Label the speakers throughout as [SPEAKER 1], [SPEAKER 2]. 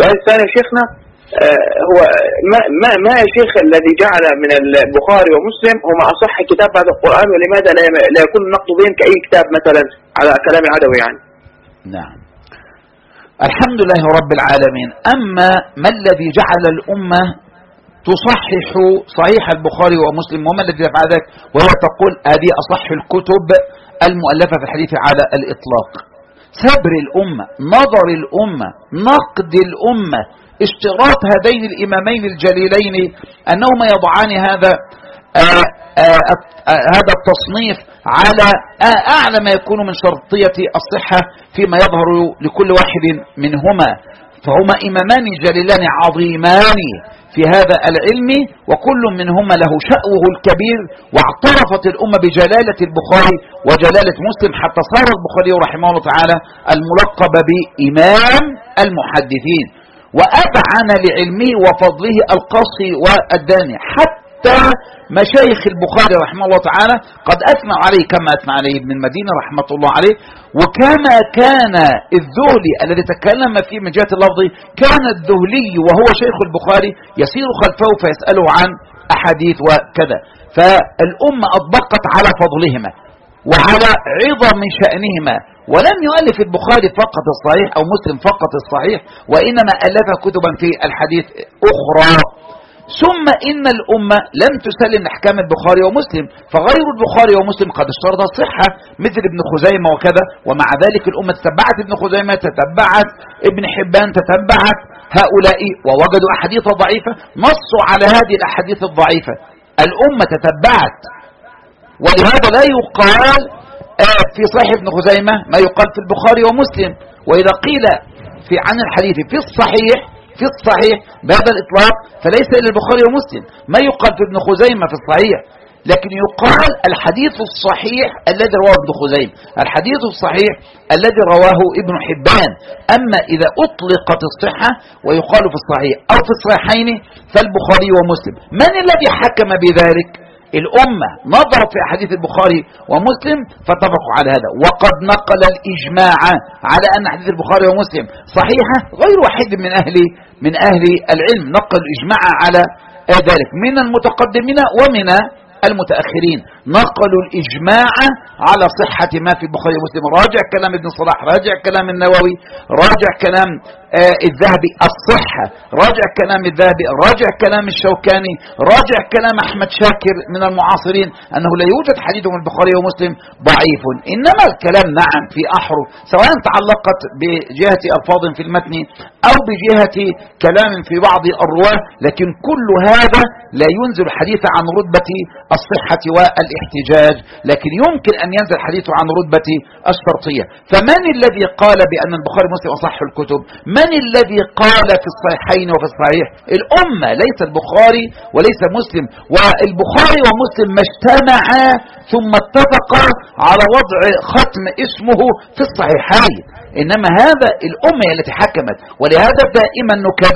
[SPEAKER 1] السؤال الثاني يا شيخنا، هو ما يا شيخ الذي جعل من البخاري ومسلم هما أصح كتاب بعد القرآن، ولماذا لا يكون النقد بهم كأي كتاب مثلا على كلام العدوي يعني؟
[SPEAKER 2] نعم، الحمد لله رب العالمين. أما ما الذي جعل الأمة تصحح صحيح البخاري ومسلم، وما الذي يفعل ذلك وهو تقول هذه أصح الكتب المؤلفة في الحديث على الإطلاق؟ صبر الأمة، نظر الأمة، نقد الأمة، اشتراط هذين الإمامين الجليلين أنهما يضعان هذا التصنيف على أعلى ما يكون من شرطية الصحة فيما يظهر لكل واحد منهما، فهما إمامان جليلان عظيمان في هذا العلم، وكل منهما له شأوه الكبير، واعترفت الأمة بجلالة البخاري وجلالة مسلم حتى صار البخاري رحمه الله تعالى الملقب بإمام المحدثين، وأذعن لعلمه وفضله القصي والداني. حتى مشايخ البخاري رحمه الله تعالى قد أثنى عليه كما أثنى عليه ابن المدينة رحمة الله عليه، وكما كان الذهلي الذي تكلم فيه من جهة اللفظ، كان الذهلي وهو شيخ البخاري يسير خلفه فيسأله عن أحاديث وكذا. فالأمة أطبقت على فضلهما وعلى عظم شأنهما، ولم يؤلف البخاري فقط الصحيح أو مسلم فقط الصحيح، وإنما ألف كتبا في الحديث أخرى. ثم إن الأمة لم تسلم أحكام البخاري ومسلم، فغير البخاري ومسلم قد اشترط الصحة مثل ابن خزيمة وكذا، ومع ذلك الأمة تتبعت ابن خزيمة، تتبعت ابن حبان، تتبعت هؤلاء، ووجدوا أحاديث ضعيفة نصوا على هذه الأحاديث الضعيفة. الأمة تتبعت، ولهذا لا يقال في صحيح ابن خزيمة ما يقال في البخاري ومسلم، وإذا قيل عن الحديث في الصحيح بهذا الإطلاق فليس إلا البخاري ومسلم. ما يقال في ابن خزيمة في الصحيح، لكن يقال الحديث الصحيح الذي رواه ابن خزيمة، الحديث الصحيح الذي رواه ابن حبان. أما إذا أطلقت الصحة ويقال في الصحيح أو في الصحيحين فالبخاري ومسلم. من الذي حكم بذلك؟ الأمة نظرت في أحاديث البخاري ومسلم فاتفقوا على هذا، وقد نقل الإجماع على أن أحاديث البخاري ومسلم صحيحة. غير واحد من أهل العلم نقل الإجماع على ذلك، من المتقدمين ومن المتأخرين نقلوا الإجماع على صحة ما في البخاري ومسلم. راجع كلام ابن صلاح، راجع كلام النووي، راجع كلام الذهبي الصحة، راجع كلام الذهبي، راجع كلام الشوكاني، راجع كلام أحمد شاكر من المعاصرين أنه لا يوجد حديث من البخاري ومسلم ضعيف، إنما الكلام نعم في أحرف سواء تعلقت بجهة ألفاظ في المتن أو بجهة كلام في بعض الرواة، لكن كل هذا لا ينزل الحديث عن رتبة الصحة والاحتجاج، لكن يمكن أن ينزل الحديث عن رتبة الشرطية. فمن الذي قال بأن البخاري ومسلم أصح الكتب؟ من الذي قال في الصحيحين وفي الصحيح؟ الأمة، ليس البخاري وليس مسلم. والبخاري ومسلم ما اجتمعا ثم اتفقا على وضع ختم اسمه في الصحيحين، إنما هذا الأمة التي حكمت. ولهذا دائما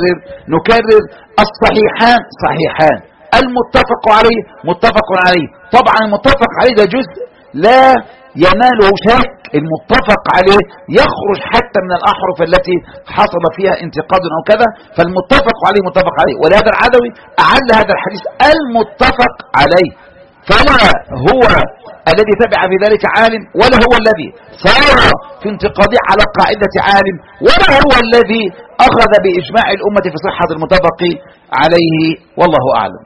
[SPEAKER 2] نكرر الصحيحان صحيحان، المتفق عليه متفق عليه. طبعا المتفق عليه ده جزء لا يناله شك، المتفق عليه يخرج حتى من الأحرف التي حصل فيها انتقاد أو كذا، فالمتفق عليه متفق عليه. ولهذا العدوي أعل هذا الحديث المتفق عليه، فلا هو الذي تبع بذلك عالم، ولا هو الذي صار في انتقاده على قاعدة عالم، ولا هو الذي أخذ بإجماع الأمة في صحة المتفق عليه، والله أعلم.